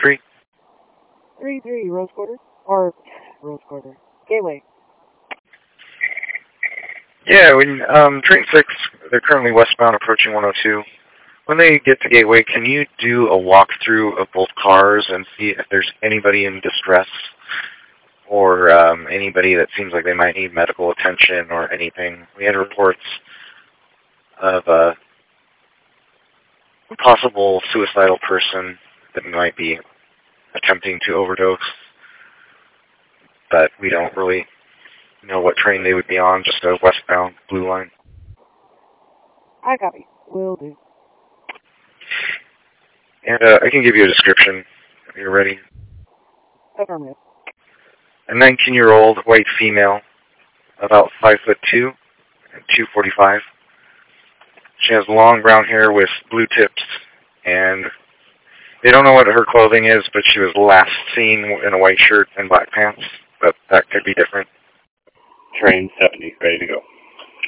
3. 3-3, Rose Quarter. Or, Rose Quarter. Gateway. Yeah, when train 6, they're currently westbound approaching 102. When they get to Gateway, can you do a walkthrough of both cars and see if there's anybody in distress or anybody that seems like they might need medical attention or anything? We had reports of a possible suicidal person that might be attempting to overdose, but we don't really know what train they would be on, just a westbound blue line. I copy. Will do. And I can give you a description if you're ready. Affirmative. A 19-year-old white female, about 5'2", and 245. She has long brown hair with blue tips, and they don't know what her clothing is, but she was last seen in a white shirt and black pants, but that could be different. Train 70, ready to go.